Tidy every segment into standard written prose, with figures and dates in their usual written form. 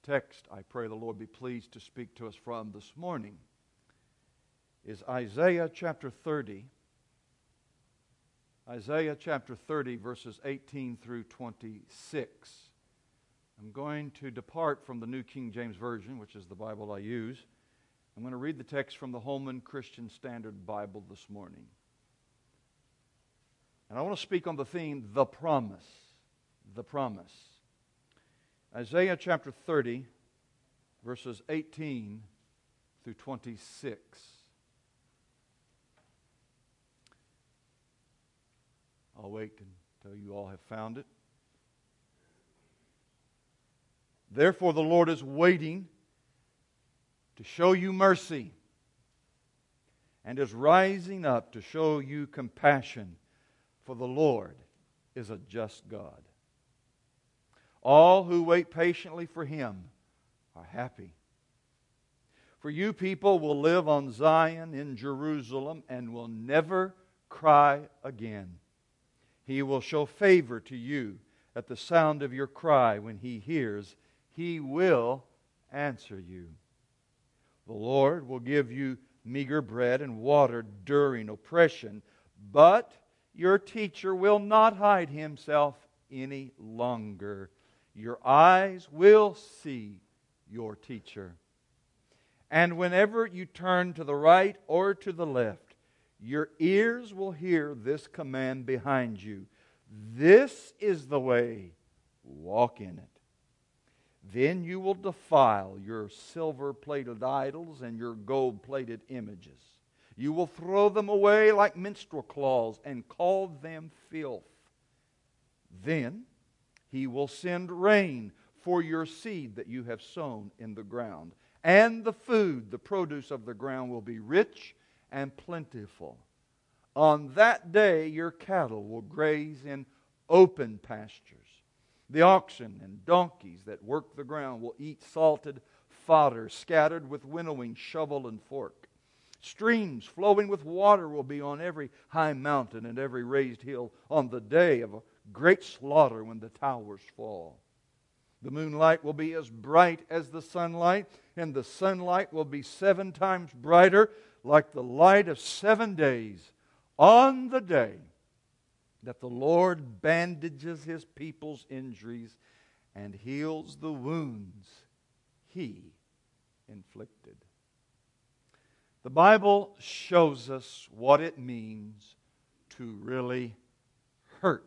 text I pray the Lord be pleased to speak to us from this morning is Isaiah chapter 30. Isaiah chapter 30, verses 18 through 26. I'm going to depart from the New King James Version, which is the Bible I use. I'm going to read the text from the Holman Christian Standard Bible this morning. And I want to speak on the theme, the promise. The promise. Isaiah chapter 30, verses 18 through 26. I'll wait until you all have found it. Therefore the Lord is waiting to show you mercy and is rising up to show you compassion, for the Lord is a just God. All who wait patiently for Him are happy. For you people will live on Zion in Jerusalem and will never cry again. He will show favor to you at the sound of your cry. When He hears, He will answer you. The Lord will give you meager bread and water during oppression, but your teacher will not hide himself any longer. Your eyes will see your teacher. And whenever you turn to the right or to the left, your ears will hear this command behind you. This is the way, walk in it. Then you will defile your silver-plated idols and your gold-plated images. You will throw them away like minstrel claws and call them filth. Then He will send rain for your seed that you have sown in the ground. And the food, the produce of the ground, will be rich and plentiful. On that day your cattle will graze in open pastures. The oxen and donkeys that work the ground will eat salted fodder scattered with winnowing shovel and fork. Streams flowing with water will be on every high mountain and every raised hill on the day of a great slaughter when the towers fall. The moonlight will be as bright as the sunlight, and the sunlight will be 7 times brighter, like the light of 7 days. On the day that the Lord bandages His people's injuries and heals the wounds He inflicted. The Bible shows us what it means to really hurt.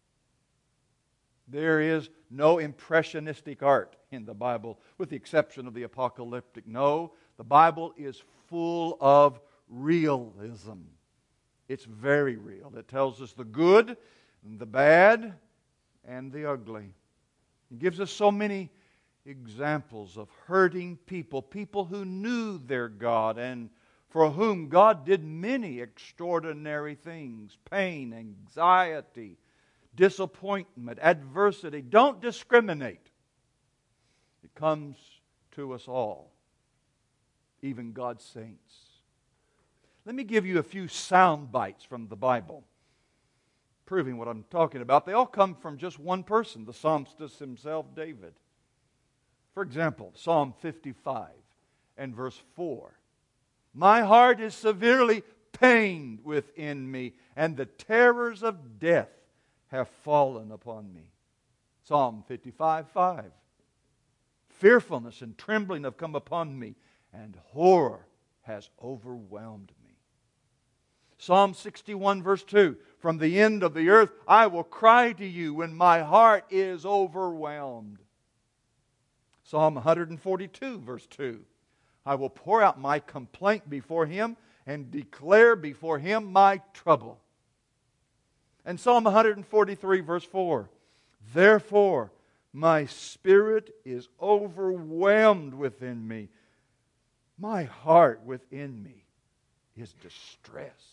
There is no impressionistic art in the Bible, with the exception of the apocalyptic. No, the Bible is full of realism. It's very real. It tells us the good, the bad, and the ugly. It gives us so many examples of hurting people, people who knew their God and for whom God did many extraordinary things: pain, anxiety, disappointment, adversity. Don't discriminate. It comes to us all, even God's saints. Let me give you a few sound bites from the Bible, proving what I'm talking about. They all come from just one person, the psalmist himself, David. For example, Psalm 55 and verse 4. My heart is severely pained within me, and the terrors of death have fallen upon me. Psalm 55:5. Fearfulness and trembling have come upon me, and horror has overwhelmed me. Psalm 61 verse 2. From the end of the earth I will cry to you when my heart is overwhelmed. Psalm 142 verse 2. I will pour out my complaint before Him and declare before Him my trouble. And Psalm 143 verse 4. Therefore my spirit is overwhelmed within me. My heart within me is distressed.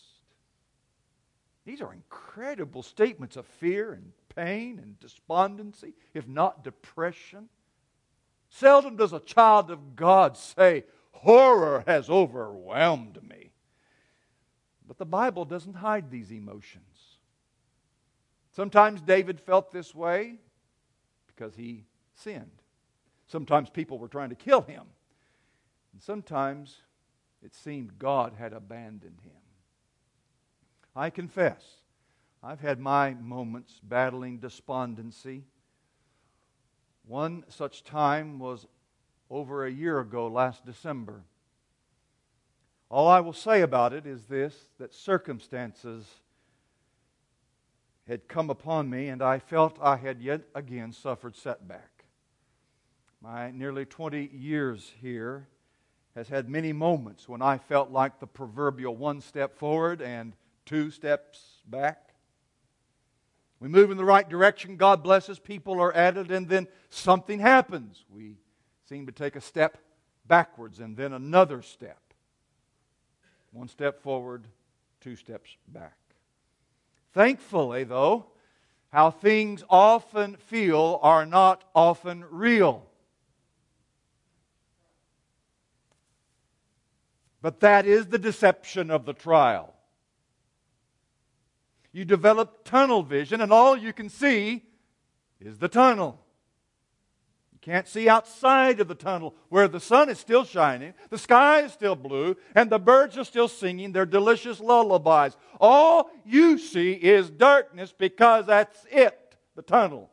These are incredible statements of fear and pain and despondency, if not depression. Seldom does a child of God say, horror has overwhelmed me. But the Bible doesn't hide these emotions. Sometimes David felt this way because he sinned. Sometimes people were trying to kill him. And sometimes it seemed God had abandoned him. I confess, I've had my moments battling despondency. One such time was over a year ago, last December. All I will say about it is this, that circumstances had come upon me and I felt I had yet again suffered setback. My nearly 20 years here has had many moments when I felt like the proverbial one step forward and 2 steps back. We move in the right direction, God blesses, people are added, and then something happens. We seem to take a step backwards and then another step. 1 step forward, 2 steps back. Thankfully, though, how things often feel are not often real. But that is the deception of the trial. You develop tunnel vision, and all you can see is the tunnel. You can't see outside of the tunnel where the sun is still shining, the sky is still blue, and the birds are still singing their delicious lullabies. All you see is darkness because that's it, the tunnel.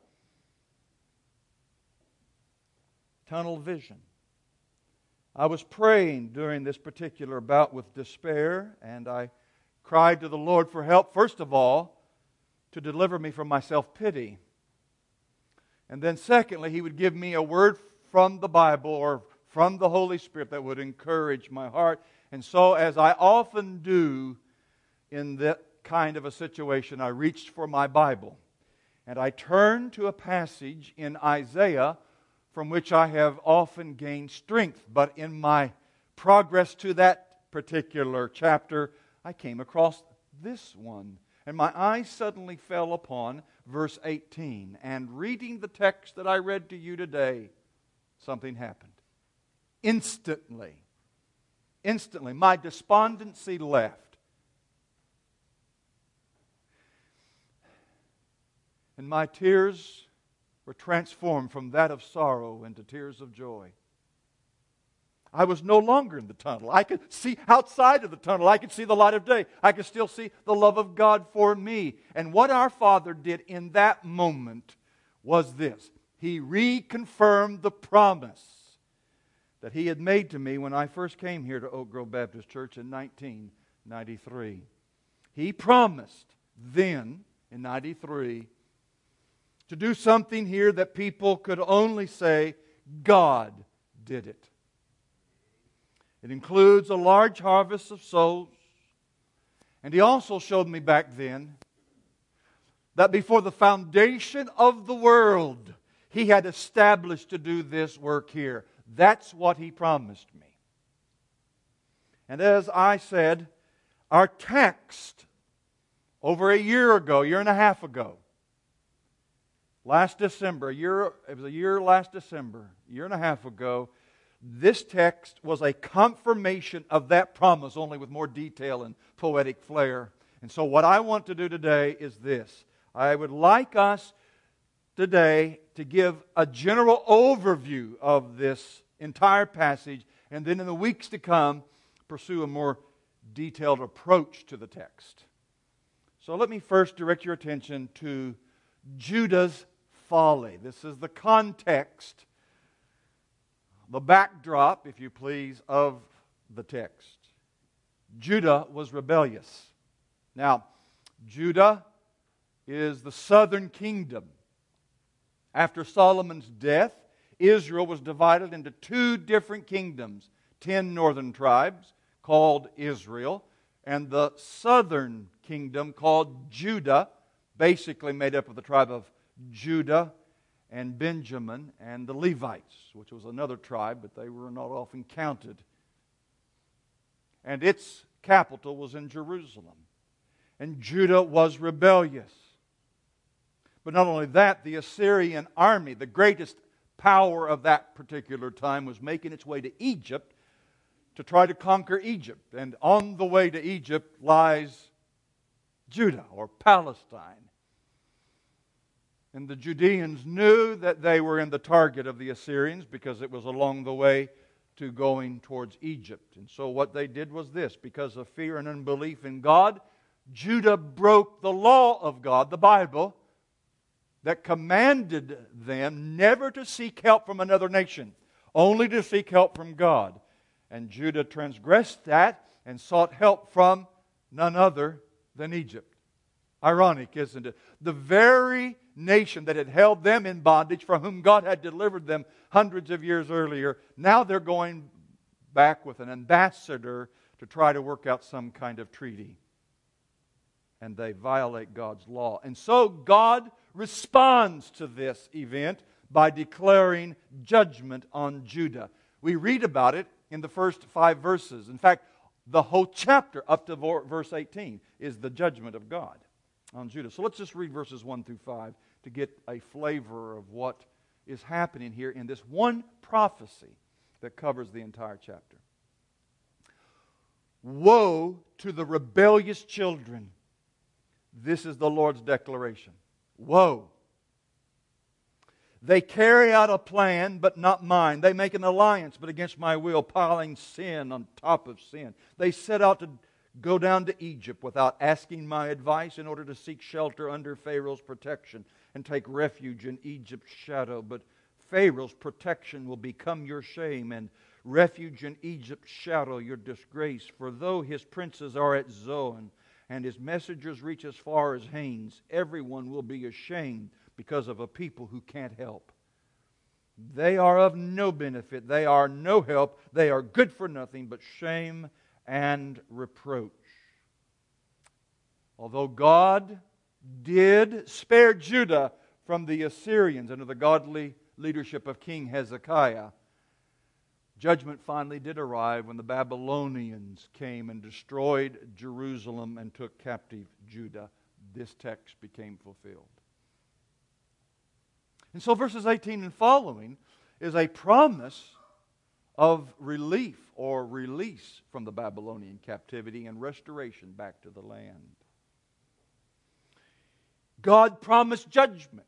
Tunnel vision. I was praying during this particular bout with despair, and I cried to the Lord for help, first of all, to deliver me from my self-pity. And then secondly, He would give me a word from the Bible or from the Holy Spirit that would encourage my heart. And so, as I often do in that kind of a situation, I reached for my Bible. And I turned to a passage in Isaiah from which I have often gained strength. But in my progress to that particular chapter, I came across this one. And my eyes suddenly fell upon verse 18. And reading the text that I read to you today, something happened. Instantly, my despondency left. And my tears were transformed from that of sorrow into tears of joy. I was no longer in the tunnel. I could see outside of the tunnel. I could see the light of day. I could still see the love of God for me. And what our Father did in that moment was this. He reconfirmed the promise that He had made to me when I first came here to Oak Grove Baptist Church in 1993. He promised then, in 93, to do something here that people could only say, God did it. It includes a large harvest of souls. And He also showed me back then that before the foundation of the world, He had established to do this work here. That's what He promised me. And as I said, our text over a year and a half ago, last December, it was a year last December, a year and a half ago, this text was a confirmation of that promise, only with more detail and poetic flair. And so what I want to do today is this. I would like us today to give a general overview of this entire passage, and then in the weeks to come, pursue a more detailed approach to the text. So let me first direct your attention to Judah's folly. This is the context, the backdrop, if you please, of the text. Judah was rebellious. Now, Judah is the southern kingdom. After Solomon's death, Israel was divided into 2 different kingdoms. 10 northern tribes called Israel, and the southern kingdom called Judah, basically made up of the tribe of Judah and Benjamin and the Levites, which was another tribe, but they were not often counted. And its capital was in Jerusalem. And Judah was rebellious. But not only that, the Assyrian army, the greatest power of that particular time, was making its way to Egypt to try to conquer Egypt. And on the way to Egypt lies Judah, or Palestine. And the Judeans knew that they were in the target of the Assyrians because it was along the way to going towards Egypt. And so what they did was this: because of fear and unbelief in God, Judah broke the law of God, the Bible, that commanded them never to seek help from another nation, only to seek help from God. And Judah transgressed that and sought help from none other than Egypt. Ironic, isn't it? The very nation that had held them in bondage, from whom God had delivered them hundreds of years earlier, now they're going back with an ambassador to try to work out some kind of treaty. And they violate God's law. And so God responds to this event by declaring judgment on Judah. We read about it in the first 5 verses. In fact, the whole chapter up to verse 18 is the judgment of God on Judah. So let's just read verses 1 through 5 to get a flavor of what is happening here in this one prophecy that covers the entire chapter. Woe to the rebellious children. This is the Lord's declaration. Woe. They carry out a plan, but not mine. They make an alliance, but against my will, piling sin on top of sin. They set out to go down to Egypt without asking my advice in order to seek shelter under Pharaoh's protection and take refuge in Egypt's shadow. But Pharaoh's protection will become your shame, and refuge in Egypt's shadow your disgrace. For though his princes are at Zoan, and his messengers reach as far as Hanes, everyone will be ashamed because of a people who can't help. They are of no benefit. They are no help. They are good for nothing but shame and reproach. Although God did spare Judah from the Assyrians under the godly leadership of King Hezekiah, judgment finally did arrive when the Babylonians came and destroyed Jerusalem and took captive Judah. This text became fulfilled. And so verses 18 and following is a promise of relief or release from the Babylonian captivity and restoration back to the land. God promised judgment.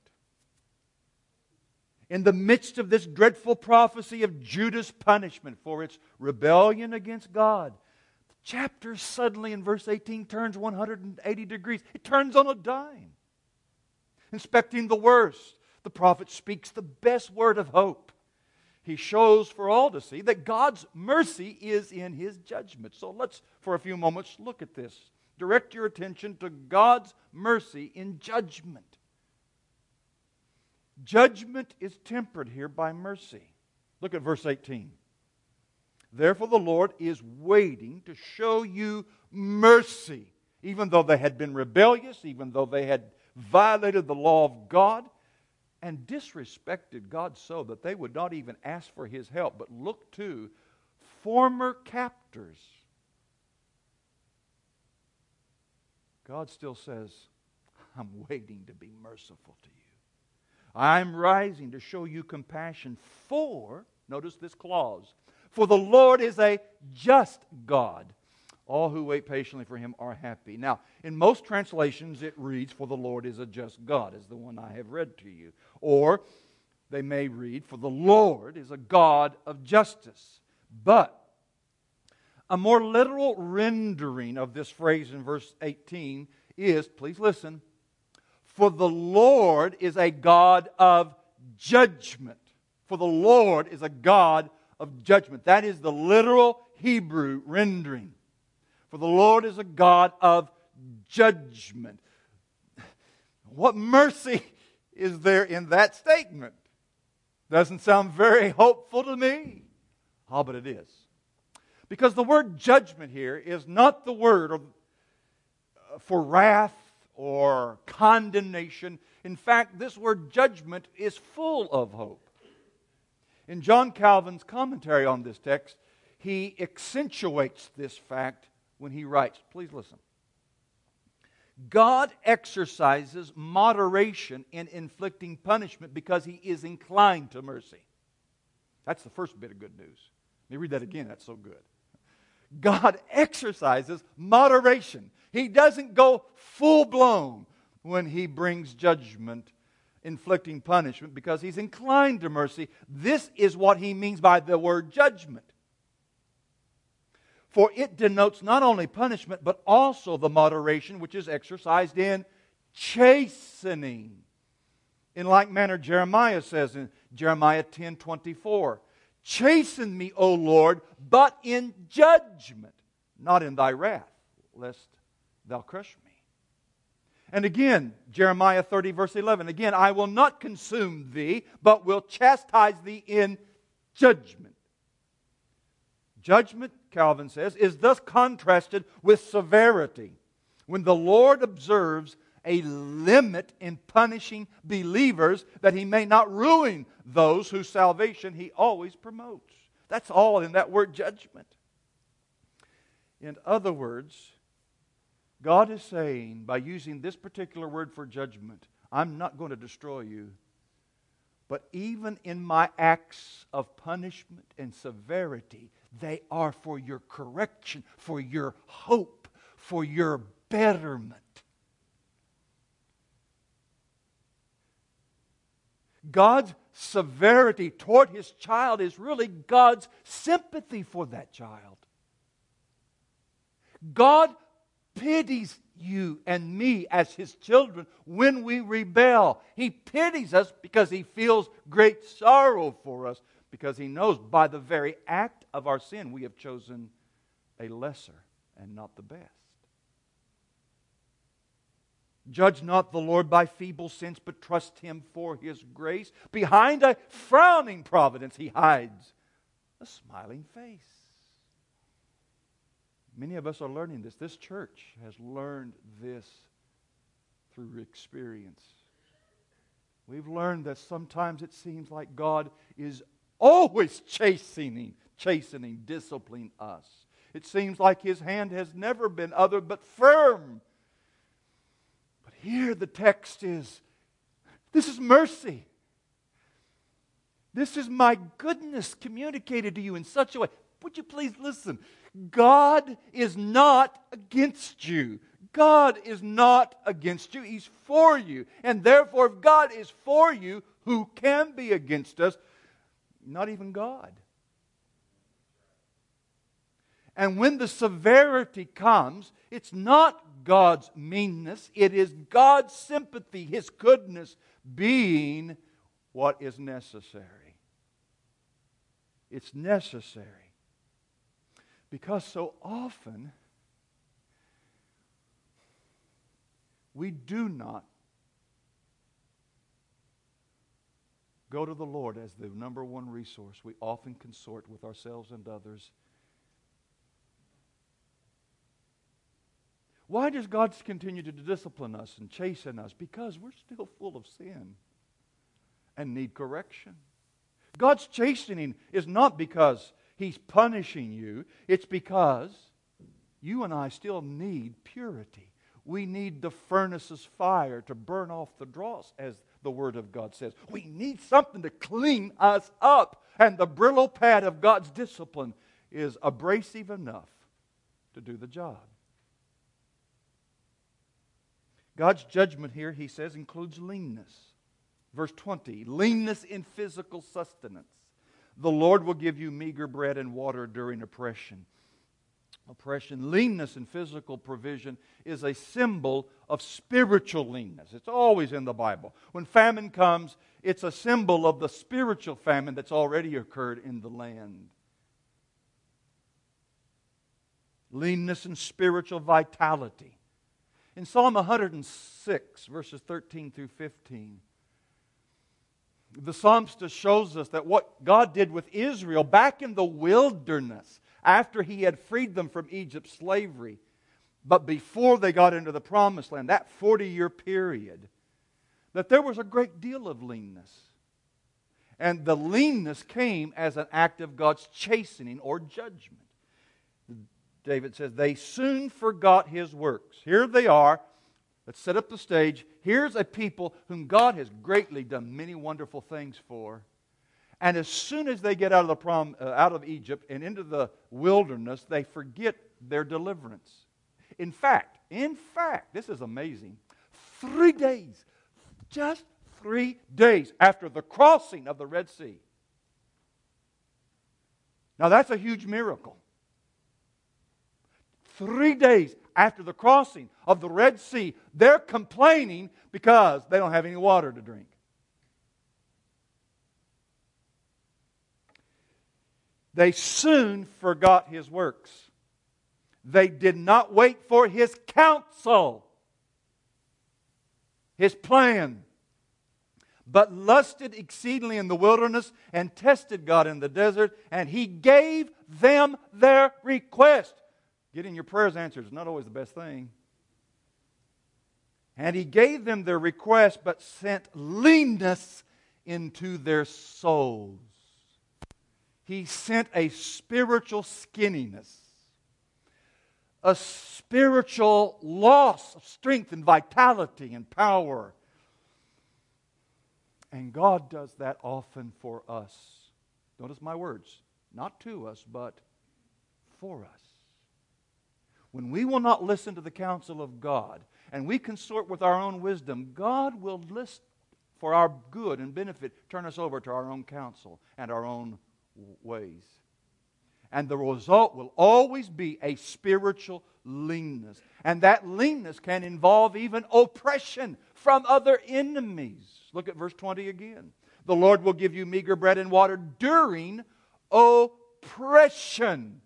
In the midst of this dreadful prophecy of Judah's punishment for its rebellion against God, the chapter suddenly in verse 18 turns 180 degrees. It turns on a dime. Inspecting the worst, the prophet speaks the best word of hope. He shows for all to see that God's mercy is in His judgment. So let's, for a few moments, look at this. Direct your attention to God's mercy in judgment. Judgment is tempered here by mercy. Look at verse 18. Therefore the Lord is waiting to show you mercy, even though they had been rebellious, even though they had violated the law of God and disrespected God so that they would not even ask for His help, but look to former captors. God still says, I'm waiting to be merciful to you. I'm rising to show you compassion for, notice this clause, for the Lord is a just God. All who wait patiently for Him are happy. Now, in most translations it reads, for the Lord is a just God, as the one I have read to you. Or they may read, for the Lord is a God of justice. But a more literal rendering of this phrase in verse 18 is, please listen, for the Lord is a God of judgment. For the Lord is a God of judgment. That is the literal Hebrew rendering. For the Lord is a God of judgment. What mercy is there in that statement? Doesn't sound very hopeful to me. Oh, but it is. Because the word judgment here is not the word for wrath or condemnation. In fact, this word judgment is full of hope. In John Calvin's commentary on this text, he accentuates this fact when he writes, please listen. God exercises moderation in inflicting punishment because He is inclined to mercy. That's the first bit of good news. Let me read that again, that's so good. God exercises moderation. He doesn't go full-blown when He brings judgment inflicting punishment because He's inclined to mercy. This is what He means by the word judgment. For it denotes not only punishment, but also the moderation which is exercised in chastening. In like manner, Jeremiah says in Jeremiah 10:24, "Chasten me, O Lord, but in judgment, not in thy wrath, lest thou crush me." And again, Jeremiah 30, verse 11, again, "I will not consume thee, but will chastise thee in judgment." Judgment, Calvin says, is thus contrasted with severity when the Lord observes a limit in punishing believers that He may not ruin those whose salvation He always promotes. That's all in that word judgment. In other words, God is saying, by using this particular word for judgment, I'm not going to destroy you, but even in my acts of punishment and severity, they are for your correction, for your hope, for your betterment. God's severity toward His child is really God's sympathy for that child. God pities you and me as His children when we rebel. He pities us because He feels great sorrow for us, because He knows by the very act of our sin we have chosen a lesser and not the best. Judge not the Lord by feeble sense, but trust Him for His grace. Behind a frowning providence He hides a smiling face. Many of us are learning this. This church has learned this through experience. We've learned that sometimes it seems like God is always chastening, disciplining us. It seems like His hand has never been other but firm. But here the text is, this is mercy. This is my goodness communicated to you in such a way. Would you please listen? God is not against you. God is not against you. He's for you. And therefore, if God is for you, who can be against us? Not even God. And when the severity comes, it's not God's meanness. It is God's sympathy, His goodness being what is necessary. It's necessary. Because so often we do not go to the Lord as the number one resource. We often consort with ourselves and others. Why does God continue to discipline us and chasten us? Because we're still full of sin and need correction. God's chastening is not because He's punishing you. It's because you and I still need purity. We need the furnace's fire to burn off the dross, as the Word of God says. We need something to clean us up. And the Brillo pad of God's discipline is abrasive enough to do the job. God's judgment here, he says, includes leanness. Verse 20, leanness in physical sustenance. The Lord will give you meager bread and water during oppression. Leanness in physical provision is a symbol of spiritual leanness. It's always in the Bible. When famine comes, it's a symbol of the spiritual famine that's already occurred in the land. Leanness and spiritual vitality. In Psalm 106, verses 13 through 15, the psalmist shows us that what God did with Israel back in the wilderness, after He had freed them from Egypt's slavery, but before they got into the promised land, that 40-year period, that there was a great deal of leanness. And the leanness came as an act of God's chastening or judgment. David says, they soon forgot His works. Here they are. Let's set up the stage. Here's a people whom God has greatly done many wonderful things for. And as soon as they get out of Egypt and into the wilderness, they forget their deliverance. In fact, this is amazing. 3 days, just 3 days after the crossing of the Red Sea. Now that's a huge miracle. 3 days after the crossing of the Red Sea, they're complaining because they don't have any water to drink. They soon forgot His works. They did not wait for His counsel, His plan, but lusted exceedingly in the wilderness and tested God in the desert, and He gave them their request. Getting your prayers answered is not always the best thing. And He gave them their request, but sent leanness into their souls. He sent a spiritual skinniness, a spiritual loss of strength and vitality and power. And God does that often for us. Notice my words. Not to us, but for us. When we will not listen to the counsel of God, and we consort with our own wisdom, God will list for our good and benefit, turn us over to our own counsel and our own ways. And the result will always be a spiritual leanness. And that leanness can involve even oppression from other enemies. Look at verse 20 again. The Lord will give you meager bread and water during oppression.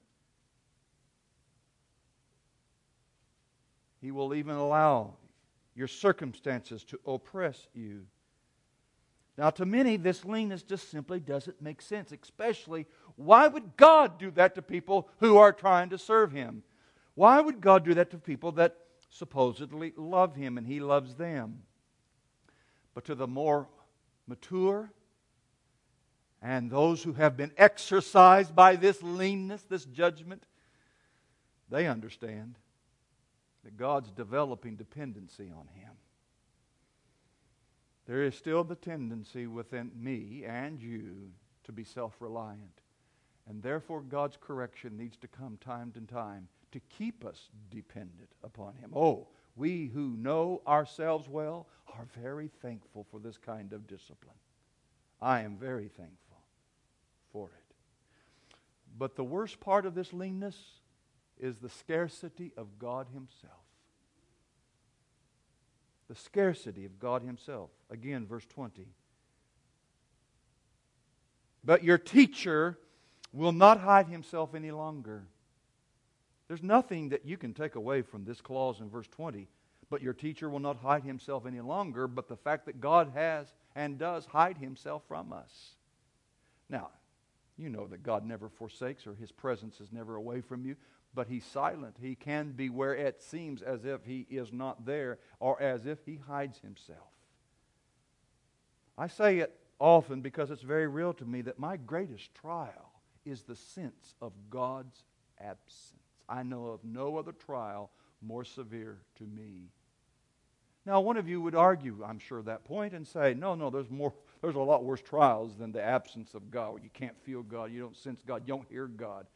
He will even allow your circumstances to oppress you. Now, to many, this leanness just simply doesn't make sense. Especially, why would God do that to people who are trying to serve Him? Why would God do that to people that supposedly love Him and He loves them? But to the more mature and those who have been exercised by this leanness, this judgment, they understand that God's developing dependency on Him. There is still the tendency within me and you to be self-reliant. And therefore God's correction needs to come time to time to keep us dependent upon Him. Oh, we who know ourselves well are very thankful for this kind of discipline. I am very thankful for it. But the worst part of this leanness is the scarcity of God Himself. The scarcity of God Himself. Again, verse 20. But your teacher will not hide himself any longer. There's nothing that you can take away from this clause in verse 20. But your teacher will not hide himself any longer, but the fact that God has and does hide Himself from us. Now, you know that God never forsakes, or His presence is never away from you. But He's silent. He can be where it seems as if He is not there, or as if He hides Himself. I say it often because it's very real to me that my greatest trial is the sense of God's absence. I know of no other trial more severe to me. Now, one of you would argue, I'm sure, that point and say, no, there's a lot worse trials than the absence of God. You can't feel God, you don't sense God, you don't hear God.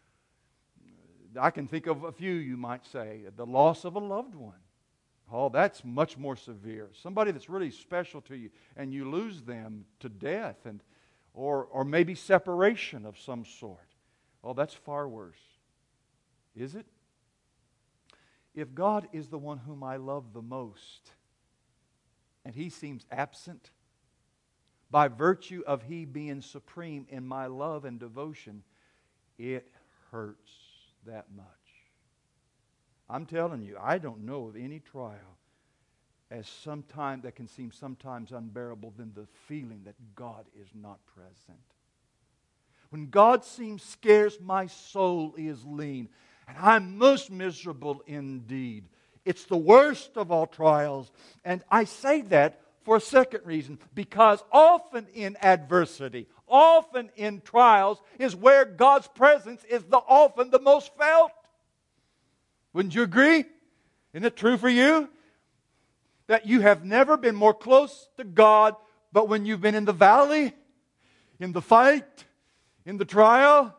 I can think of a few, you might say. The loss of a loved one. Oh, that's much more severe. Somebody that's really special to you, and you lose them to death, or maybe separation of some sort. Oh, that's far worse. Is it? If God is the one whom I love the most, and He seems absent, by virtue of He being supreme in my love and devotion, it hurts that much. I'm telling you, I don't know of any trial that can seem sometimes unbearable than the feeling that God is not present. When God seems scarce, my soul is lean, and I'm most miserable indeed. It's the worst of all trials, and I say that for a second reason, because often in adversity, often in trials, is where God's presence is often the most felt. Wouldn't you agree? Isn't it true for you? That you have never been more close to God, but when you've been in the valley, in the fight, in the trial.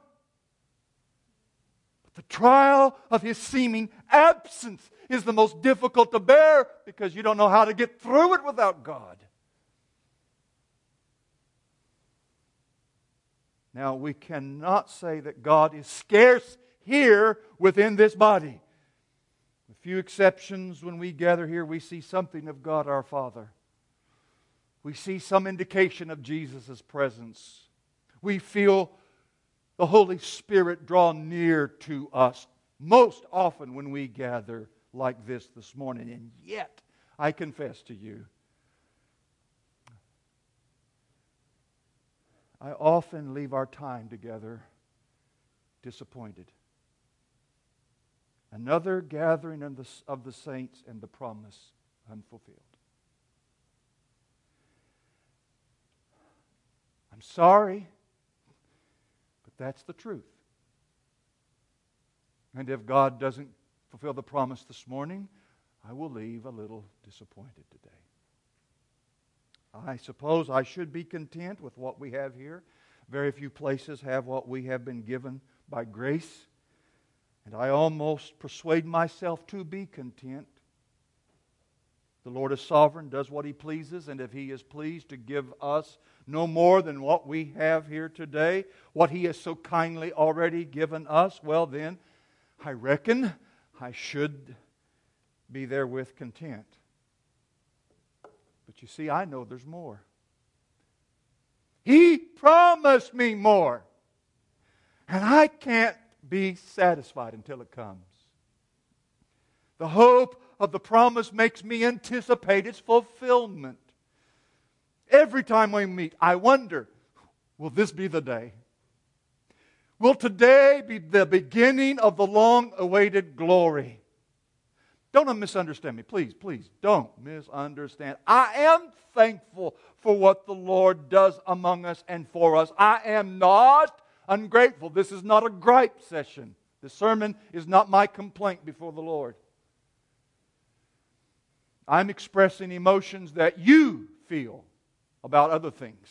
But the trial of His seeming absence is the most difficult to bear because you don't know how to get through it without God. Now, we cannot say that God is scarce here within this body. With few exceptions, when we gather here, we see something of God our Father. We see some indication of Jesus' presence. We feel the Holy Spirit draw near to us most often when we gather like this morning. And yet, I confess to you, I often leave our time together disappointed. Another gathering of the saints and the promise unfulfilled. I'm sorry, but that's the truth. And if God doesn't fulfill the promise this morning, I will leave a little disappointed today. I suppose I should be content with what we have here. Very few places have what we have been given by grace. And I almost persuade myself to be content. The Lord is sovereign, does what He pleases, and if He is pleased to give us no more than what we have here today, what He has so kindly already given us, well then, I reckon I should be therewith content. But you see, I know there's more. He promised me more. And I can't be satisfied until it comes. The hope of the promise makes me anticipate its fulfillment. Every time we meet, I wonder, will this be the day? Will today be the beginning of the long-awaited glory? Don't misunderstand me. Please, please, don't misunderstand. I am thankful for what the Lord does among us and for us. I am not ungrateful. This is not a gripe session. This sermon is not my complaint before the Lord. I'm expressing emotions that you feel about other things.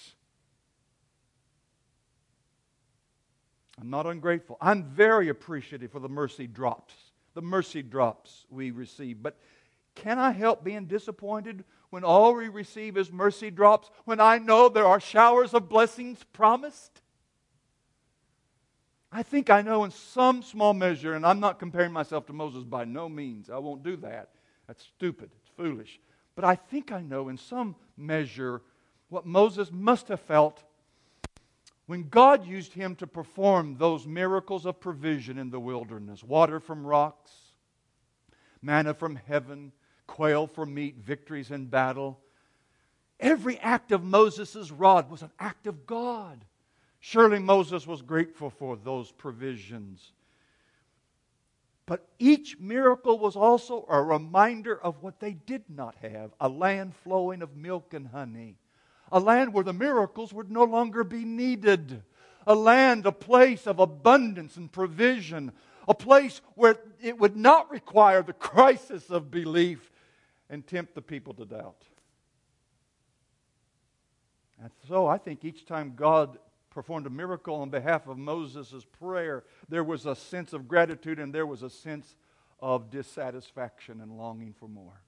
I'm not ungrateful. I'm very appreciative for the mercy drops we receive. But can I help being disappointed when all we receive is mercy drops, when I know there are showers of blessings promised? I think I know in some small measure, and I'm not comparing myself to Moses by no means. I won't do that. That's stupid. It's foolish. But I think I know in some measure what Moses must have felt when God used him to perform those miracles of provision in the wilderness. Water from rocks, manna from heaven, quail for meat, victories in battle. Every act of Moses' rod was an act of God. Surely Moses was grateful for those provisions. But each miracle was also a reminder of what they did not have. A land flowing of milk and honey. A land where the miracles would no longer be needed. A land, a place of abundance and provision. A place where it would not require the crisis of belief and tempt the people to doubt. And so I think each time God performed a miracle on behalf of Moses' prayer, there was a sense of gratitude and there was a sense of dissatisfaction and longing for more.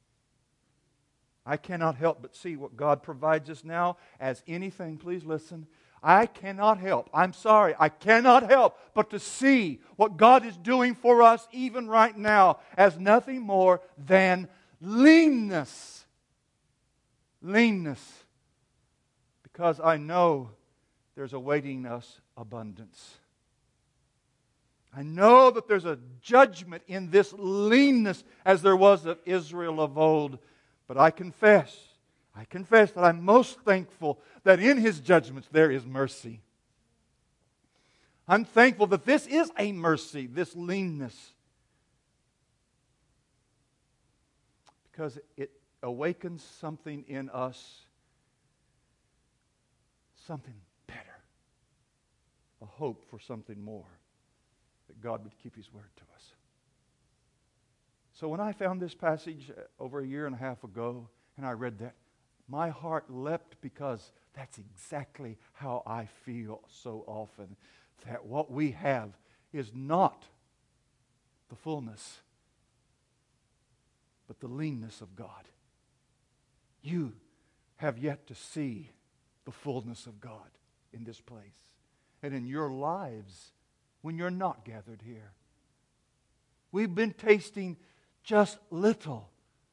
I cannot help but see what God provides us now as anything. Please listen. I cannot help. I'm sorry. I cannot help but to see what God is doing for us even right now as nothing more than leanness. Leanness. Because I know there's awaiting us abundance. I know that there's a judgment in this leanness as there was of Israel of old. But I confess that I'm most thankful that in His judgments there is mercy. I'm thankful that this is a mercy, this leanness. Because it awakens something in us, something better. A hope for something more. That God would keep His word to us. So when I found this passage over a year and a half ago, and I read that, my heart leapt because that's exactly how I feel so often. That what we have is not the fullness, but the leanness of God. You have yet to see the fullness of God in this place. and in your lives when you're not gathered here. We've been tasting just little.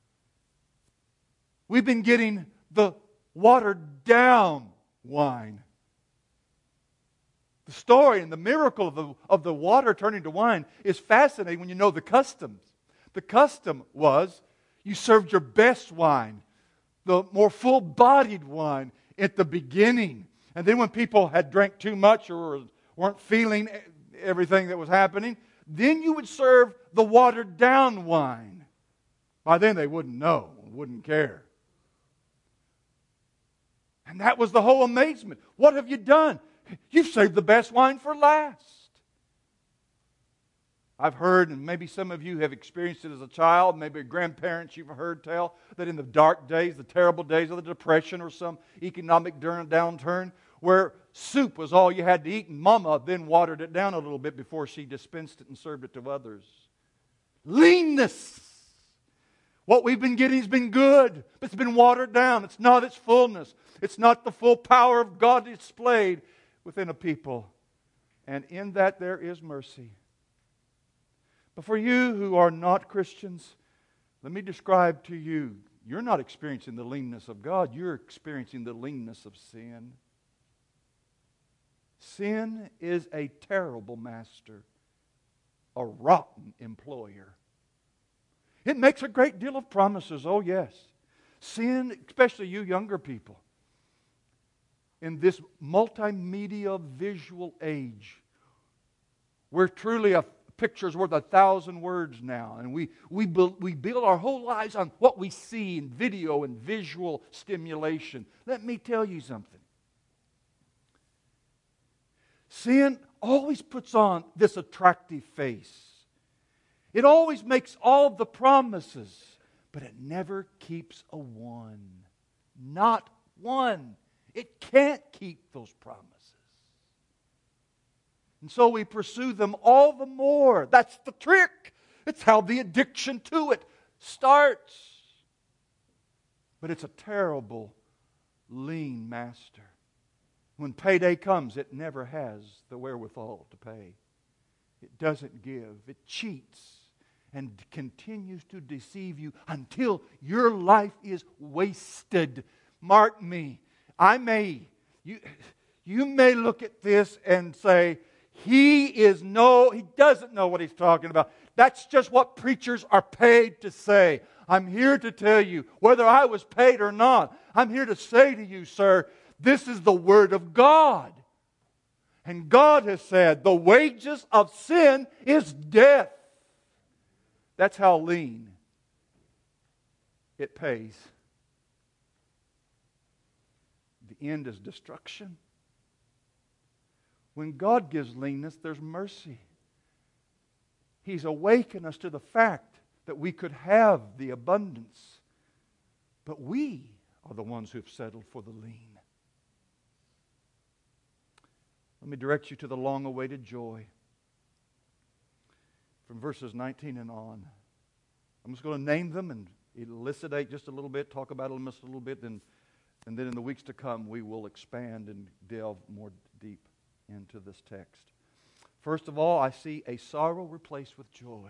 We've been getting the watered down wine. The story and the miracle of the water turning to wine is fascinating when you know the customs. The custom was you served your best wine, the more full-bodied wine at the beginning. And then when people had drank too much or weren't feeling everything that was happening, then you would serve the watered-down wine. By then they wouldn't know, wouldn't care. And that was the whole amazement. What have you done? You've saved the best wine for last. I've heard, and maybe some of you have experienced it as a child, maybe grandparents you've heard tell, that in the dark days, the terrible days of the Depression or some economic downturn, where soup was all you had to eat, and Mama then watered it down a little bit before she dispensed it and served it to others. Leanness. What we've been getting has been good, but it's been watered down. It's not its fullness. It's not the full power of God displayed within a people. And in that there is mercy. But for you who are not Christians, let me describe to you, you're not experiencing the leanness of God. You're experiencing the leanness of sin. Sin is a terrible master, a rotten employer. It makes a great deal of promises, oh yes. Sin, especially you younger people, in this multimedia visual age, where truly a picture's worth 1,000 words now, and we build our whole lives on what we see in video and visual stimulation. Let me tell you something. Sin always puts on this attractive face. It always makes all the promises, but it never keeps a one. Not one. It can't keep those promises. And so we pursue them all the more. That's the trick. It's how the addiction to it starts. But it's a terrible, lean master. When payday comes, it never has the wherewithal to pay. It doesn't give. It cheats and continues to deceive you until your life is wasted. Mark me. You may look at this and say, he doesn't know what he's talking about. That's just what preachers are paid to say. I'm here to tell you, whether I was paid or not, I'm here to say to you, sir, this is the Word of God. And God has said, the wages of sin is death. That's how lean it pays. The end is destruction. When God gives leanness, there's mercy. He's awakened us to the fact that we could have the abundance. But we are the ones who've settled for the lean. Let me direct you to the long-awaited joy. From verses 19 and on. I'm just going to name them and elucidate just a little bit, talk about them just a little bit, and then in the weeks to come we will expand and delve more deep into this text. First of all, I see a sorrow replaced with joy.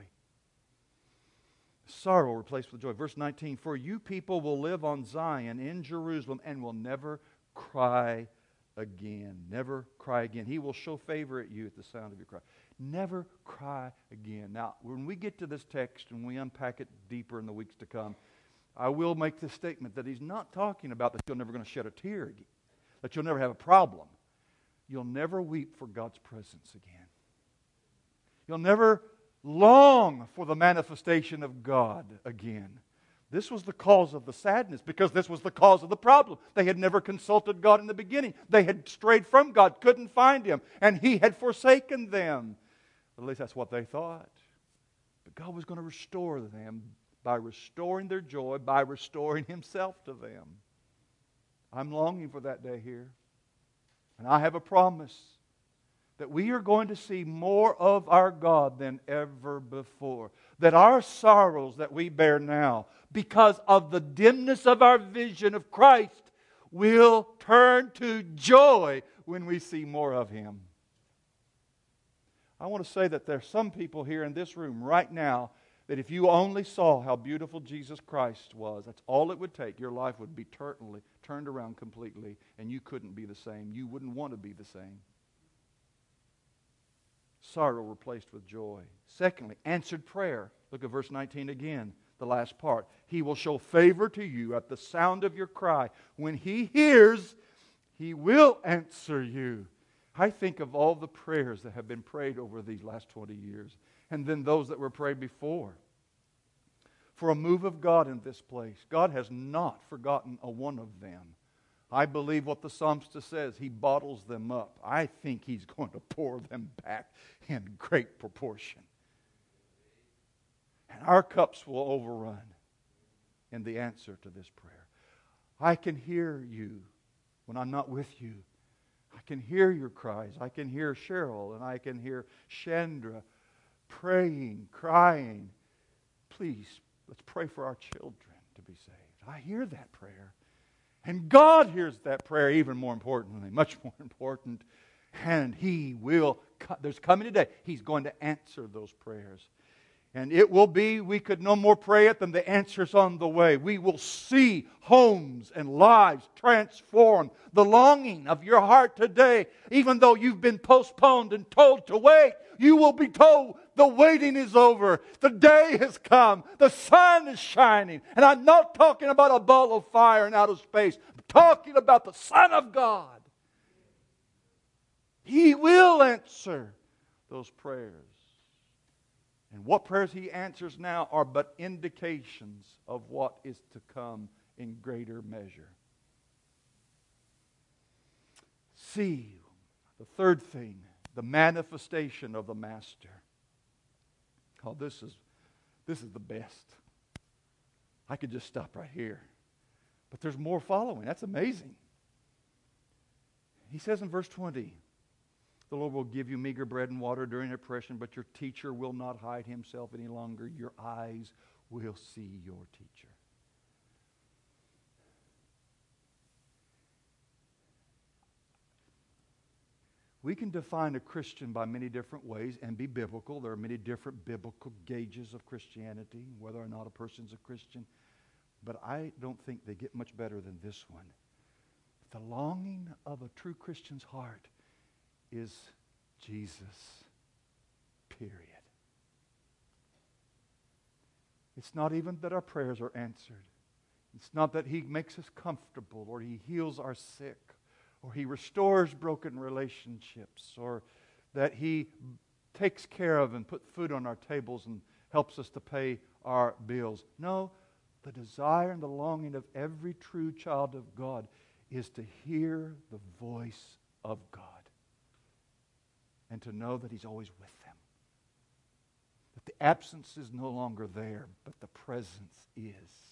Sorrow replaced with joy. Verse 19, for you people will live on Zion in Jerusalem and will never cry again. Never cry again. He will show favor at you at the sound of your cry. Never cry again. Now, when we get to this text and we unpack it deeper in the weeks to come, I will make this statement that he's not talking about that you're never going to shed a tear again, that you'll never have a problem. You'll never weep for God's presence again. You'll never long for the manifestation of God again. This was the cause of the sadness, because this was the cause of the problem. They had never consulted God in the beginning. They had strayed from God, couldn't find Him, and He had forsaken them. At least that's what they thought. But God was going to restore them by restoring their joy, by restoring Himself to them. I'm longing for that day here. And I have a promise that we are going to see more of our God than ever before. That our sorrows that we bear now, because of the dimness of our vision of Christ, will turn to joy when we see more of Him. I want to say that there are some people here in this room right now that if you only saw how beautiful Jesus Christ was, that's all it would take. Your life would be turned around completely, and you couldn't be the same. You wouldn't want to be the same. Sorrow replaced with joy. Secondly, answered prayer. Look at verse 19 again, the last part. He will show favor to you at the sound of your cry. When He hears, He will answer you. I think of all the prayers that have been prayed over these last 20 years, and then those that were prayed before. For a move of God in this place. God has not forgotten a one of them. I believe what the psalmist says. He bottles them up. I think He's going to pour them back in great proportion. And our cups will overrun in the answer to this prayer. I can hear you when I'm not with you. I can hear your cries. I can hear Cheryl and I can hear Chandra praying, crying. Please, let's pray for our children to be saved. I hear that prayer. And God hears that prayer even more importantly, much more important. And He will, there's coming a day, He's going to answer those prayers. And it will be, we could no more pray it than the answer's on the way. We will see homes and lives transformed. The longing of your heart today, even though you've been postponed and told to wait, you will be told the waiting is over. The day has come. The sun is shining. And I'm not talking about a ball of fire in outer space. I'm talking about the Son of God. He will answer those prayers. And what prayers He answers now are but indications of what is to come in greater measure. See, the third thing, the manifestation of the Master. Oh, this is the best. I could just stop right here. But there's more following. That's amazing. He says in verse 20, the Lord will give you meager bread and water during oppression, but your teacher will not hide himself any longer. Your eyes will see your teacher. We can define a Christian by many different ways and be biblical. There are many different biblical gauges of Christianity, whether or not a person's a Christian. But I don't think they get much better than this one. The longing of a true Christian's heart is Jesus, period. It's not even that our prayers are answered. It's not that He makes us comfortable or He heals our sick or He restores broken relationships or that He takes care of and puts food on our tables and helps us to pay our bills. No, the desire and the longing of every true child of God is to hear the voice of God. And to know that He's always with them. That the absence is no longer there, but the presence is.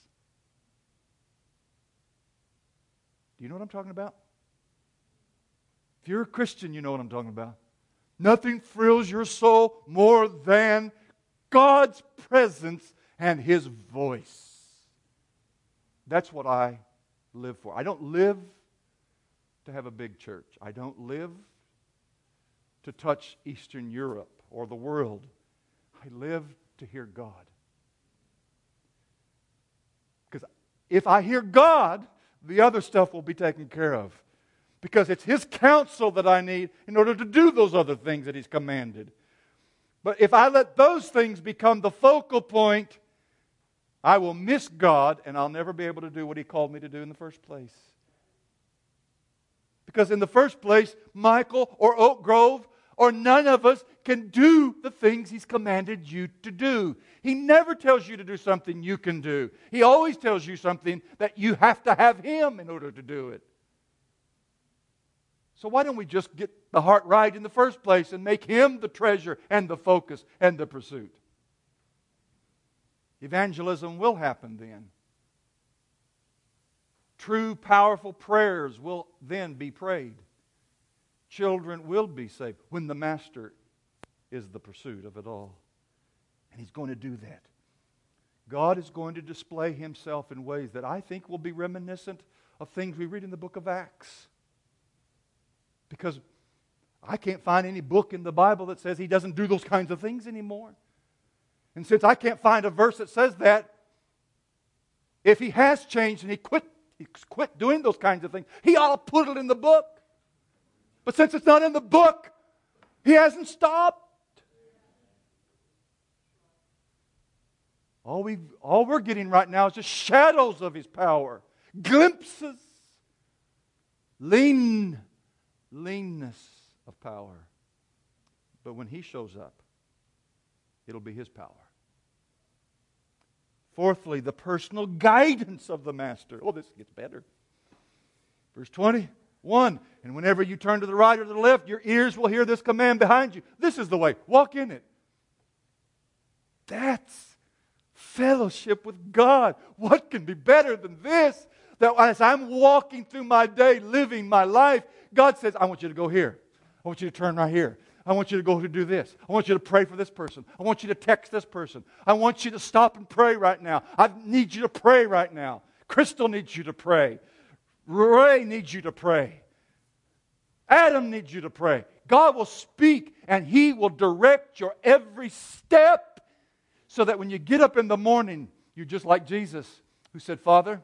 Do you know what I'm talking about? If you're a Christian, you know what I'm talking about. Nothing thrills your soul more than God's presence and His voice. That's what I live for. I don't live to have a big church. I don't live to touch Eastern Europe or the world. I live to hear God. Because if I hear God, the other stuff will be taken care of. Because it's His counsel that I need in order to do those other things that He's commanded. But if I let those things become the focal point, I will miss God and I'll never be able to do what He called me to do in the first place. Because in the first place, Michael or Oak Grove or none of us can do the things He's commanded you to do. He never tells you to do something you can do. He always tells you something that you have to have Him in order to do it. So why don't we just get the heart right in the first place and make Him the treasure and the focus and the pursuit? Evangelism will happen then. True, powerful prayers will then be prayed. Children will be saved when the Master is the pursuit of it all. And He's going to do that. God is going to display Himself in ways that I think will be reminiscent of things we read in the book of Acts. Because I can't find any book in the Bible that says He doesn't do those kinds of things anymore. And since I can't find a verse that says that, if He has changed and He quit doing those kinds of things, He ought to put it in the book. But since it's not in the book, He hasn't stopped. All we're getting right now is just shadows of His power, glimpses, leanness of power. But when He shows up, it'll be His power. Fourthly, the personal guidance of the Master. Oh, this gets better. Verse 21, and whenever you turn to the right or to the left, your ears will hear this command behind you. This is the way. Walk in it. That's fellowship with God. What can be better than this? That as I'm walking through my day, living my life, God says, I want you to go here. I want you to turn right here. I want you to go to do this. I want you to pray for this person. I want you to text this person. I want you to stop and pray right now. I need you to pray right now. Crystal needs you to pray. Ray needs you to pray. Adam needs you to pray. God will speak and He will direct your every step so that when you get up in the morning, you're just like Jesus who said, Father,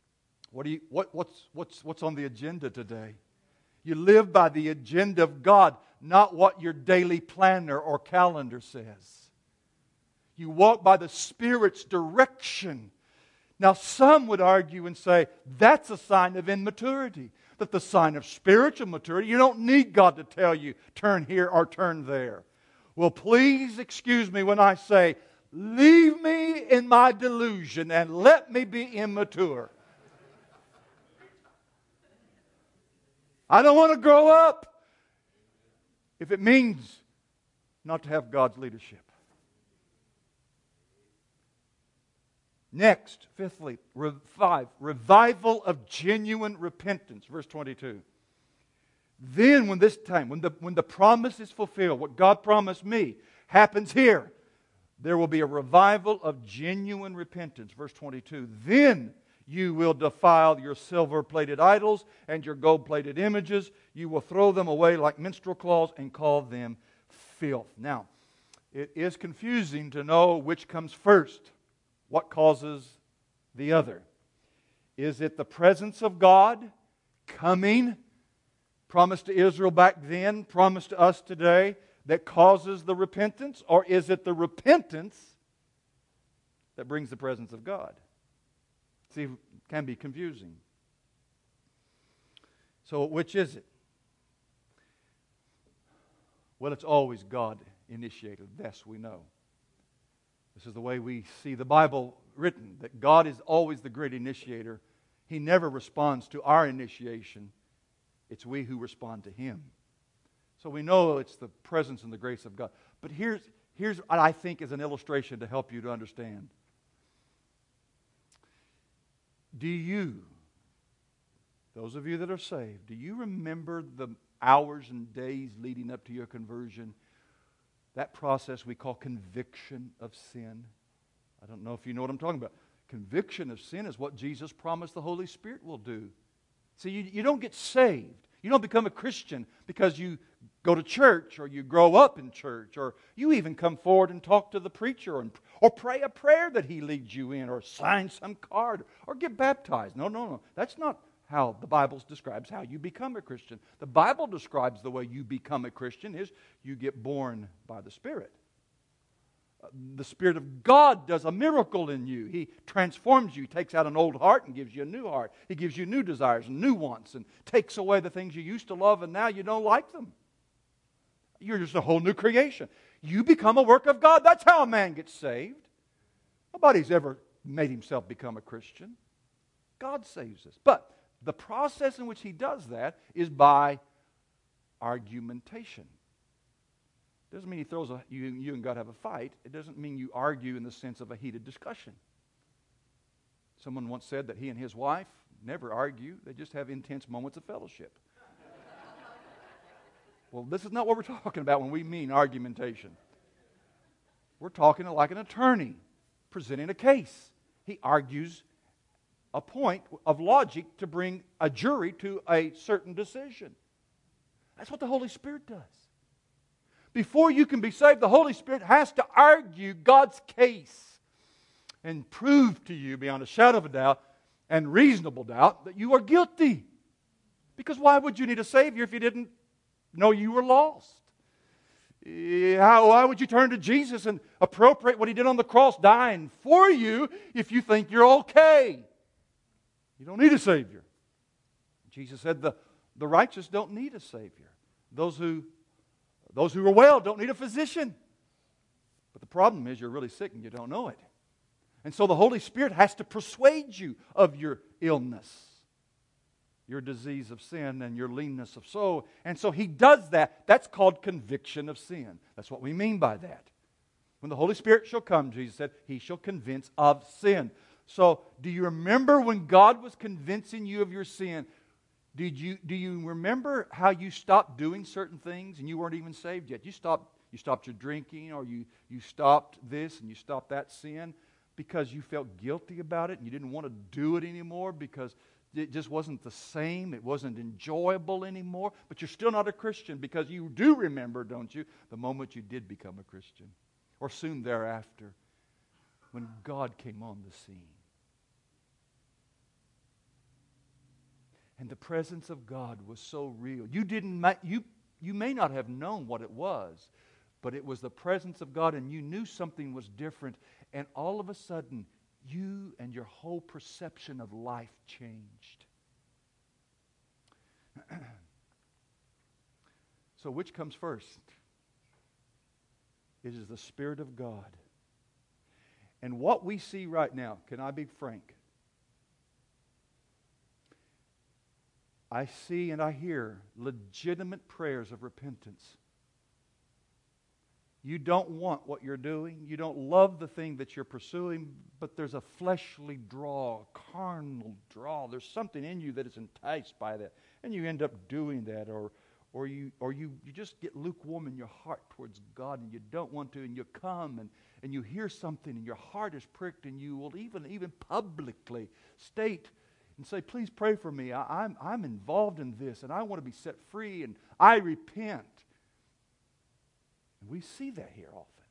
what's on the agenda today? You live by the agenda of God, not what your daily planner or calendar says. You walk by the Spirit's direction. Now, some would argue and say that's a sign of immaturity. That the sign of spiritual maturity, you don't need God to tell you, turn here or turn there. Well, please excuse me when I say, leave me in my delusion and let me be immature. I don't want to grow up if it means not to have God's leadership. Next, fifthly, revival of genuine repentance. Verse 22. Then when the promise is fulfilled, what God promised me happens here, there will be a revival of genuine repentance. Verse 22. Then you will defile your silver-plated idols and your gold-plated images. You will throw them away like minstrel claws and call them filth. Now, it is confusing to know which comes first. What causes the other? Is it the presence of God coming, promised to Israel back then, promised to us today, that causes the repentance? Or is it the repentance that brings the presence of God? See, it can be confusing. So which is it? Well, it's always God initiated. This we know. This is the way we see the Bible written, that God is always the great initiator. He never responds to our initiation. It's we who respond to Him. So we know it's the presence and the grace of God. But here's what I think is an illustration to help you to understand. Do you, those of you that are saved, do you remember the hours and days leading up to your conversion? That process we call conviction of sin. I don't know if you know what I'm talking about. Conviction of sin is what Jesus promised the Holy Spirit will do. See, you don't get saved. You don't become a Christian because you go to church or you grow up in church or you even come forward and talk to the preacher or pray a prayer that he leads you in or sign some card or get baptized. No. That's not how the Bible describes how you become a Christian. The Bible describes the way you become a Christian is you get born by the Spirit. The Spirit of God does a miracle in you. He transforms you. He takes out an old heart and gives you a new heart. He gives you new desires and new wants and takes away the things you used to love and now you don't like them. You're just a whole new creation. You become a work of God. That's how a man gets saved. Nobody's ever made himself become a Christian. God saves us. But the process in which He does that is by argumentation. Doesn't mean He throws you and God have a fight. It doesn't mean you argue in the sense of a heated discussion. Someone once said that he and his wife never argue. They just have intense moments of fellowship. Well, this is not what we're talking about when we mean argumentation. We're talking like an attorney presenting a case. He argues a point of logic to bring a jury to a certain decision. That's what the Holy Spirit does. Before you can be saved, the Holy Spirit has to argue God's case and prove to you beyond a shadow of a doubt and reasonable doubt that you are guilty. Because why would you need a Savior if you didn't know you were lost? Why would you turn to Jesus and appropriate what He did on the cross, dying for you, if you think you're okay? You don't need a Savior. Jesus said the righteous don't need a Savior. Those who are well don't need a physician. But the problem is you're really sick and you don't know it. And so the Holy Spirit has to persuade you of your illness, your disease of sin, and your leanness of soul. And so He does that. That's called conviction of sin. That's what we mean by that. When the Holy Spirit shall come, Jesus said, He shall convince of sin. So do you remember when God was convincing you of your sin? Do you remember how you stopped doing certain things and you weren't even saved yet? You stopped your drinking, or you stopped this and you stopped that sin because you felt guilty about it and you didn't want to do it anymore because it just wasn't the same. It wasn't enjoyable anymore. But you're still not a Christian because you do remember, don't you, the moment you did become a Christian, or soon thereafter when God came on the scene. And the presence of God was so real. You may not have known what it was, but it was the presence of God, and you knew something was different. And all of a sudden, you and your whole perception of life changed. So which comes first? It is the Spirit of God. And what we see right now, can I be frank? I see and I hear legitimate prayers of repentance. You don't want what you're doing. You don't love the thing that you're pursuing, but there's a fleshly draw, a carnal draw. There's something in you that is enticed by that, and you end up doing that, or you just get lukewarm in your heart towards God, and you don't want to, and you come and you hear something, and your heart is pricked, and you will even publicly state and say, please pray for me. I'm involved in this, and I want to be set free, and I repent. And we see that here often.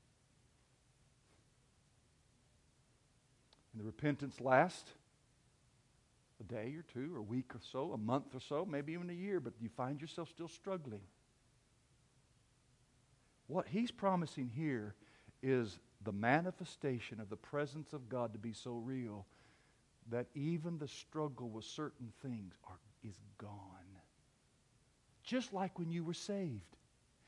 And the repentance lasts a day or two, or a week or so, a month or so, maybe even a year, but you find yourself still struggling. What He's promising here is the manifestation of the presence of God to be so real that even the struggle with certain things is gone. Just like when you were saved.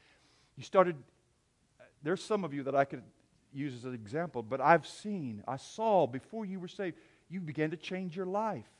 There's some of you that I could use as an example, but I saw before you were saved, you began to change your life.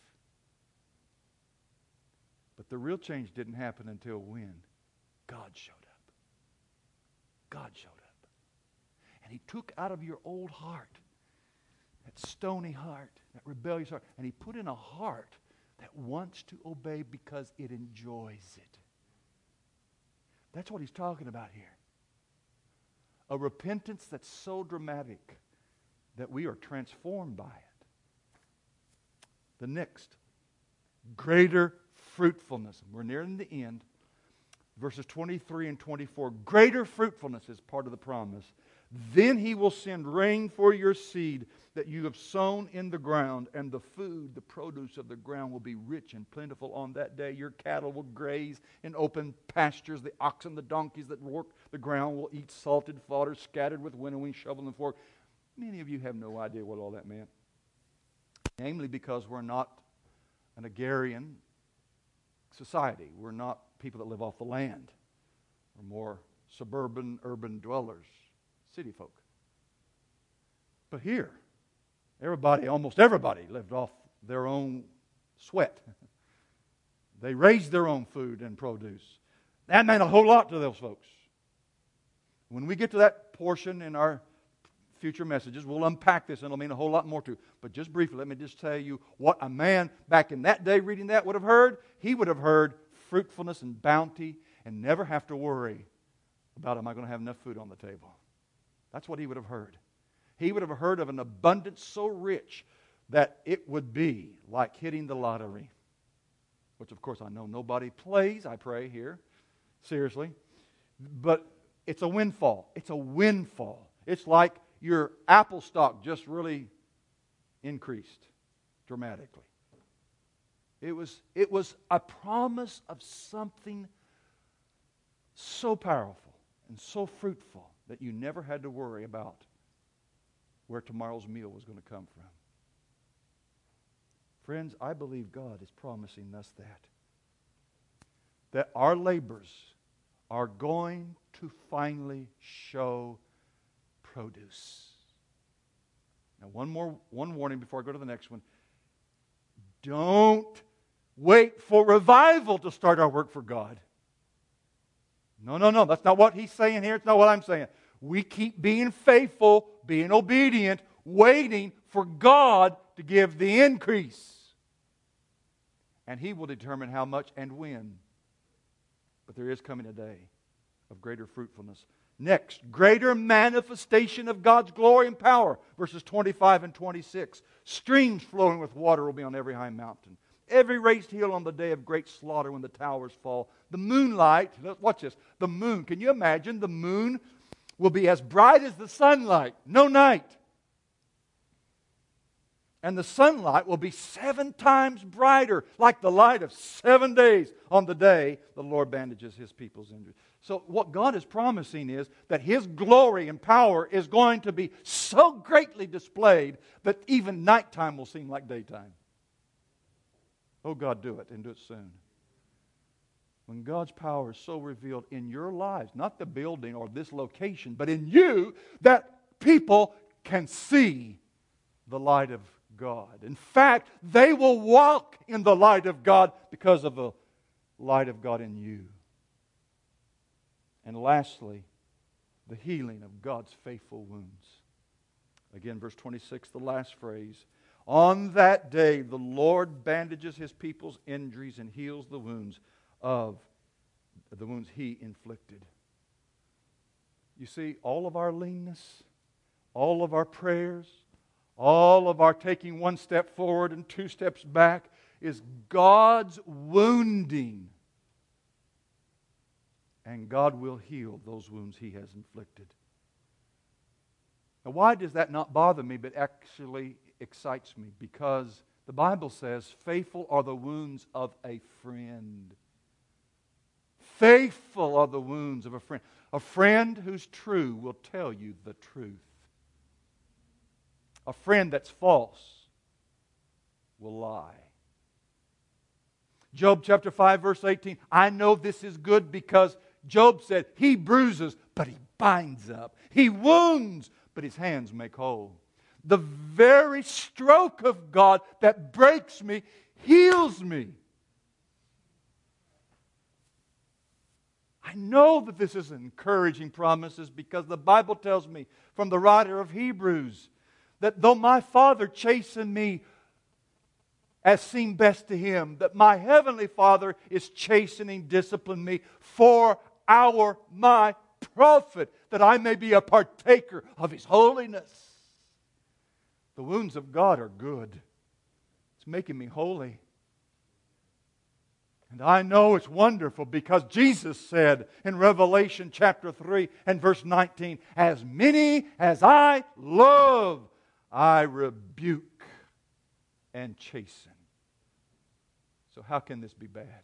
But the real change didn't happen until when? God showed up. God showed up. And He took out of your old heart, that stony heart, that rebellious heart, and He put in a heart that wants to obey because it enjoys it. That's what He's talking about here. A repentance that's so dramatic that we are transformed by it. The next, greater fruitfulness. We're nearing the end. Verses 23 and 24. Greater fruitfulness is part of the promise. Then He will send rain for your seed that you have sown in the ground, and the food, the produce of the ground will be rich and plentiful on that day. Your cattle will graze in open pastures. The oxen, the donkeys that work the ground will eat salted fodder scattered with winnowing, shovel, and fork. Many of you have no idea what all that meant. Namely because we're not an agrarian society. We're not people that live off the land. We're more suburban, urban dwellers, city folk. But here, almost everybody lived off their own sweat. They raised their own food and produce. That meant a whole lot to those folks. When we get to that portion in our future messages, we'll unpack this and it'll mean a whole lot more to. But just briefly, let me just tell you what a man back in that day reading that would have heard. He would have heard fruitfulness and bounty and never have to worry about, am I going to have enough food on the table? That's what he would have heard. He would have heard of an abundance so rich that it would be like hitting the lottery. Which, of course, I know nobody plays, I pray, here. seriously. But it's a windfall. It's a windfall. It's like your Apple stock just really increased dramatically. It was a promise of something so powerful and so fruitful that you never had to worry about where tomorrow's meal was going to come from. Friends, I believe God is promising us that our labors are going to finally show produce. Now, one warning before I go to the next one. Don't wait for revival to start our work for God. No. That's not what he's saying here. It's not what I'm saying. We keep being faithful, being obedient, waiting for God to give the increase. And He will determine how much and when. But there is coming a day of greater fruitfulness. Next, greater manifestation of God's glory and power. Verses 25 and 26. Streams flowing with water will be on every high mountain. Every raised hill on the day of great slaughter when the towers fall. The moonlight, watch this, the moon. Can you imagine? The moon will be as bright as the sunlight. No night. And the sunlight will be 7 times brighter, like the light of 7 days on the day the Lord bandages His people's injuries. So what God is promising is that His glory and power is going to be so greatly displayed that even nighttime will seem like daytime. Oh God, do it, and do it soon. When God's power is so revealed in your lives, not the building or this location, but in you, that people can see the light of God. In fact, they will walk in the light of God because of the light of God in you. And lastly, the healing of God's faithful wounds. Again, verse 26, the last phrase. On that day, the Lord bandages His people's injuries and heals the wounds He inflicted. You see, all of our leanness, all of our prayers, all of our taking 1 step forward and 2 steps back is God's wounding. And God will heal those wounds He has inflicted. Now, why does that not bother me, but actually excites me? Because the Bible says, faithful are the wounds of a friend. Faithful are the wounds of a friend. A friend who's true will tell you the truth. A friend that's false will lie. Job chapter 5 verse 18. I know this is good because Job said, He bruises, but He binds up. He wounds, but His hands make whole. The very stroke of God that breaks me heals me. I know that this is encouraging promises because the Bible tells me from the writer of Hebrews that though my Father chasten me as seemed best to Him, that my Heavenly Father is chastening, disciplining me for my profit, that I may be a partaker of His holiness. The wounds of God are good. It's making me holy. And I know it's wonderful because Jesus said in Revelation chapter 3 and verse 19, as many as I love, I rebuke and chasten. So how can this be bad?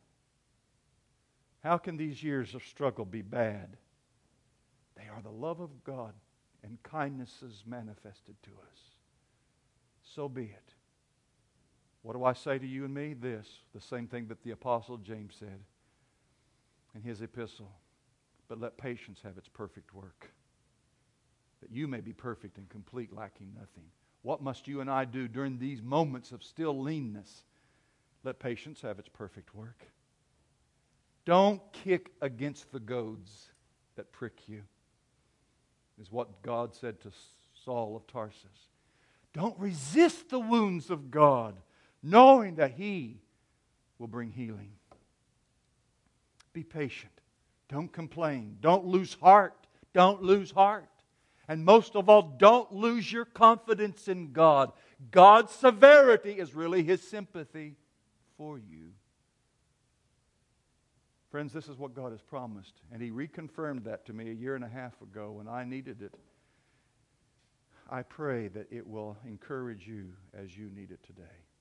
How can these years of struggle be bad? They are the love of God and kindnesses manifested to us. So be it. What do I say to you and me? This, the same thing that the Apostle James said in his epistle. But let patience have its perfect work, that you may be perfect and complete, lacking nothing. What must you and I do during these moments of still leanness? Let patience have its perfect work. Don't kick against the goads that prick you, is what God said to Saul of Tarsus. Don't resist the wounds of God, knowing that He will bring healing. Be patient. Don't complain. Don't lose heart. Don't lose heart. And most of all, don't lose your confidence in God. God's severity is really His sympathy for you. Friends, this is what God has promised. And He reconfirmed that to me a year and a half ago when I needed it. I pray that it will encourage you as you need it today.